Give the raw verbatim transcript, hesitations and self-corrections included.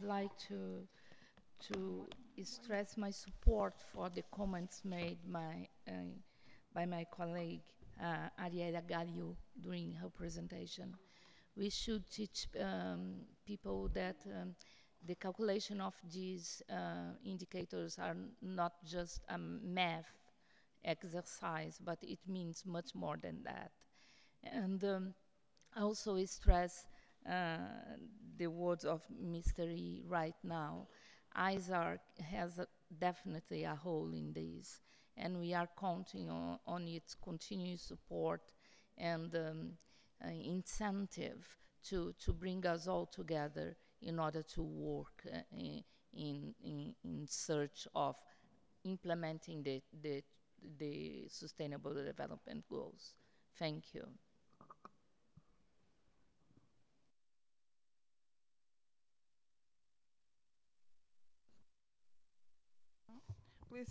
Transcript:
like to to stress my support for the comments made my, uh, by my colleague uh, Ariela Gallo during her presentation. We should teach um, people that um, the calculation of these uh, indicators are not just a math exercise, but it means much more than that. And um, I also stress uh, the words of mister E right now. I S A R has a, definitely a role in this, and we are counting on, on its continued support and um, uh, incentive to, to bring us all together in order to work uh, in, in, in search of implementing the, the, the Sustainable Development Goals. Thank you.